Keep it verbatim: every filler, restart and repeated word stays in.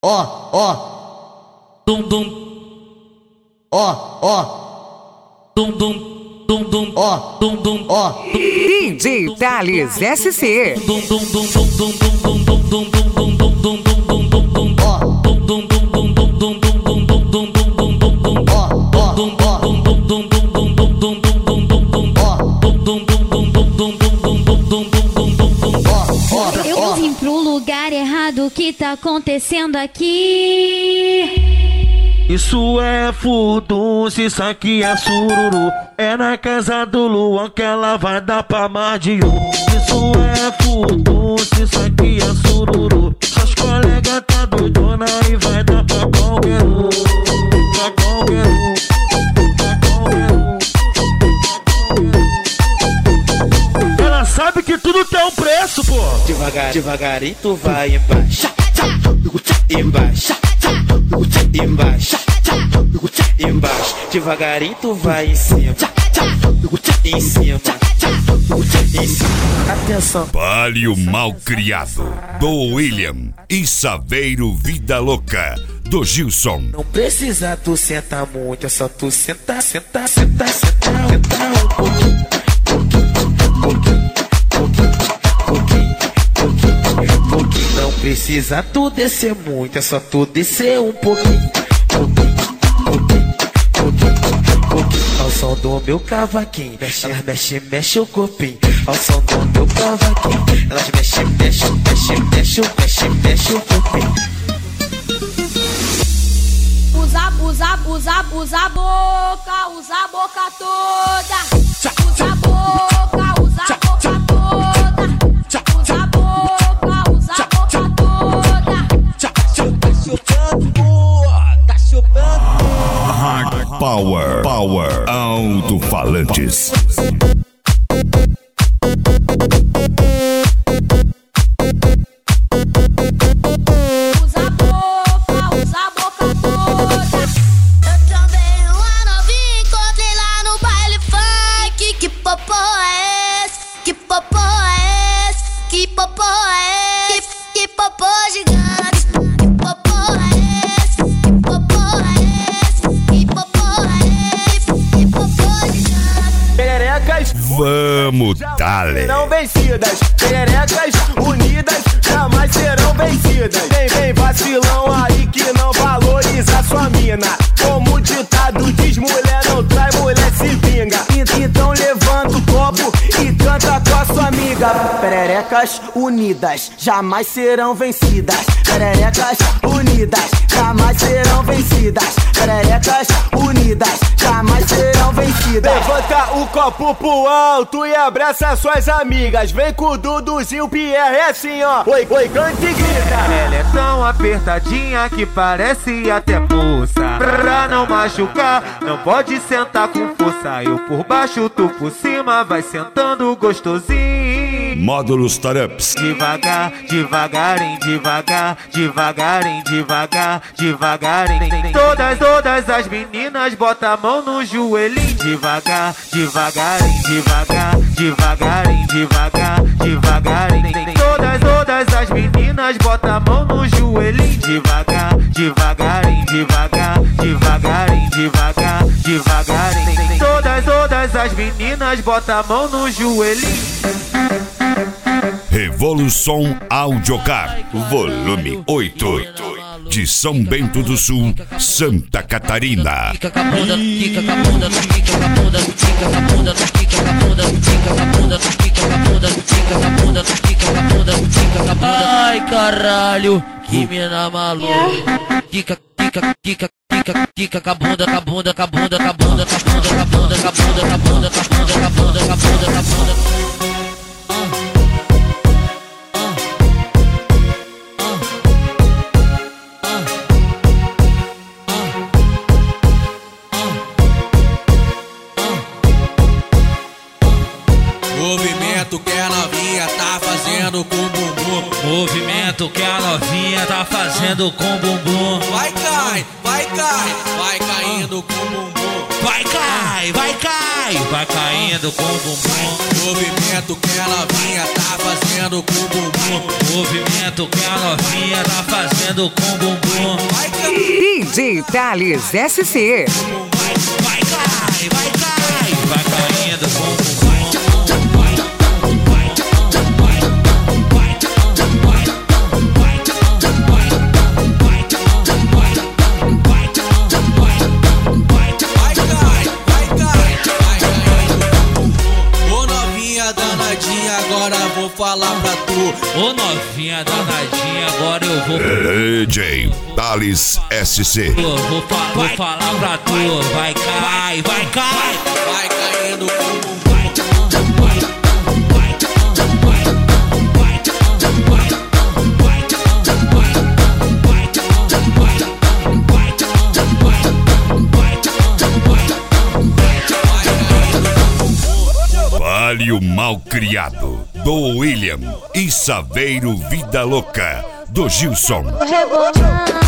Ó, ó, dum dum, ó, ó, dum dum, dum dum, ó, dum dum, ó. D J Thales S C. Dum dum dum dum dum dum dum dum dum dum dum dum dum dum dum, ó, dum dum dum dum dum dum dum dum dum dum dum dum dum, ó, ó, dum dum dum dum dum dum dum dum dum dum dum dum, ó, dum dum dum dum dum dum dum dum dum dum dum dum dum, ó, ó. Eu vim pro lugar errado, o que tá acontecendo aqui? Isso é furdunço, isso aqui é sururu. É na casa do Luan que ela vai dar pra mais de um. Isso é furdunço, isso aqui é sururu. As colegas tá doidona e vai dar pra qualquer um. Pra qualquer um. Pra qualquer um. Ela sabe que tudo tem um preço, pô. Devagar, devagarinho tu vai embaixo, embaixo, embaixo, embaixo. Devagarinho tu vai em cima, em cima, em cima. Atenção. Palio Malcriado, do William. E Saveiro Vida Louca, do Gilson. Não precisa tu sentar muito, é só tu sentar, sentar, sentar, sentar, sentar um pouquinho, pouquinho, pouquinho, pouquinho, pouquinho, pouquinho. Não precisa tu descer muito, é só tu descer um pouquinho, pouquinho, pouquinho, pouquinho, pouquinho. Ao som do meu cavaquinho, mexe, mexe, mexe o corpinho. Ao som do meu cavaquinho, elas mexe, mexe, mexe, mexe, mexe, mexe o corpinho. Usa, usa, usa, usa a boca, usa a boca toda. Usa a boca, usa a boca toda. Usa a boca, usa a boca toda. Tá chupando, tá chupando. Hard Power, Power, Alto-Falantes. Vamos, dale. Serão vencidas, pererecas unidas jamais serão vencidas. Vem, vem vacilão aí que não valoriza sua mina. Como o ditado diz, mulher não trai, mulher se vinga. Então levanta o copo e canta com a sua amiga. Pererecas unidas jamais serão vencidas. Pererecas unidas jamais serão vencidas. Pererecas unidas jamais serão vencidas. Levanta o copo pro alto e abraça suas amigas. Vem com o Duduzinho, Pierre, é assim ó. Oi, oi, canta e grita. Ela é tão apertadinha que parece até moça. Pra não machucar, não pode sentar com força. Eu por baixo, tu por cima, vai sentando gostosinho. Módulos Tarups. Devagar, devagarinho, devagar, devagarinho, devagar, devagarinho. Todas, todas as meninas bota a mão no joelhinho. Devagar, devagarinho, devagar, devagarinho, devagar, devagarinho. Todas, todas as meninas bota a mão no joelhinho. Devagar, devagarinho, devagar, devagarinho, devagar, devagarinho. Todas, todas as meninas bota a mão no joelhinho. Revolução Audiocar, volume oito, de São Bento do Sul, Santa Catarina. Fica com a bunda, fica com a bunda, fica com a bunda, fica com a bunda, fica com a bunda, fica com a bunda, fica com a bunda, fica com a bunda, fica com a bunda, fica com a bunda. Ai caralho, que mina maluca. Fica, fica, fica, fica, fica com a bunda, com a bunda, com a bunda, com a bunda, com a bunda, com a bunda, com a bunda, com a bunda, com a bunda, com a bunda, com a bunda, com a bunda. Movimento que a novinha tá fazendo com bumbum. Movimento que a novinha tá fazendo com bumbum. Vai cai, vai cai, vai caindo com bumbum. Vai cai, vai cai, vai caindo com o bumbum. Movimento que a novinha tá fazendo com o bumbum. Movimento que a novinha tá fazendo com o bumbum. D J Thales S C. Vai cai, vai cai, vai caindo com o bumbum. Agora vou falar pra tu. Ô novinha danadinha, agora eu vou. D J Thales S C. Eu vou, fa vou falar pra tu. Vai cai, vai cai. Vai caindo com o bumbum. Vale o Malcriado, do William e Saveiro Vida Louca, do Gilson. Rebolando.